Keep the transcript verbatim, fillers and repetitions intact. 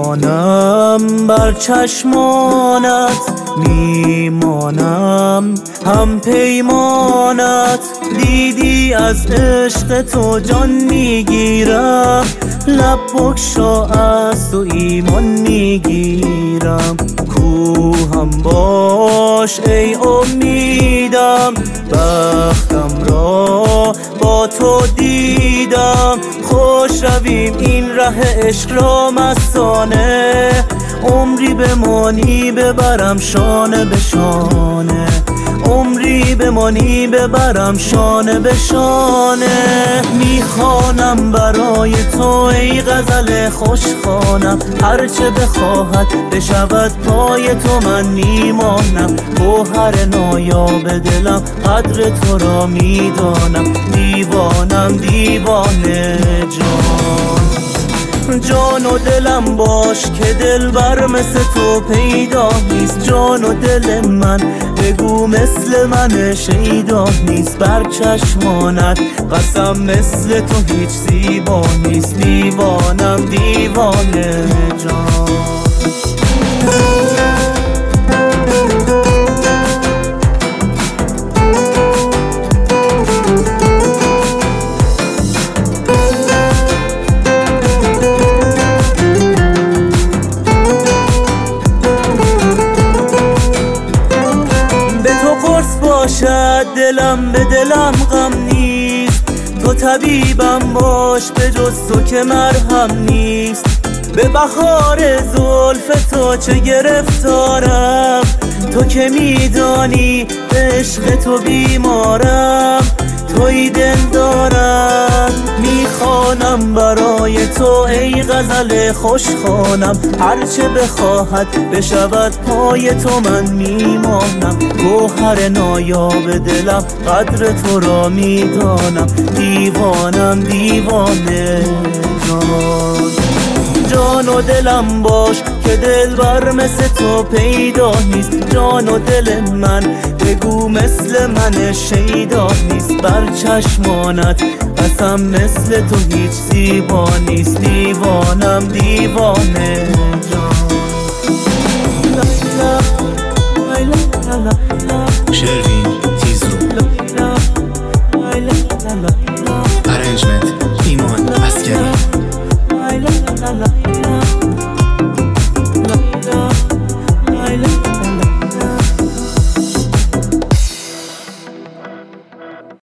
میمانم بر چشمانت، میمانم هم پیمانت. دیدی از عشق تو جان میگیرم، لب بگشا از تو ایمان میگیرم. کوهم باش ای امیدم، بختم را با تو دیدم. خوش رویم این ره عشق را مستانه، عمری بمانی ببرم شانه به شانه، عمری بمانی ببرم شانه به شانه. میخوانم برای تو ای غزل خوشخوانم، هرچه بخواهد بشود پای تو من میمانم. گوهر نایاب دلم قدر تو را میدانم، دیوانم دیوانه جان. جان و دلم باش که دلبر مثل تو پیدا نیست، جان و دل من بگو مثل من شیدا نیست. بر چشمانت قسم مثل تو هیچ زیبا نیست، دیوانم دیوانه جان. باشد دلم به دلم غم نیست، تو طبیبم باش به جز تو که مرهم نیست. به بهار زلف تو چه گرفتارم، تو که میدانی به عشق تو بیمارم. توی دل دارم میخوانم برای تو ای غزل خوشخوانم، هرچه بخواهد بشود پای تو من میمانم. گوهر نایاب دلم قدر تو را میدانم، دیوانم دیوانه جان. جان و دلم باش که دلبر مثل تو پیدا نیست، جان و دل من بگو مثل من شیدا نیست. بر چشمانت قسم مثل تو هیچ زیبا نیست، دیوانم دیوانه جان. شروین تیزرو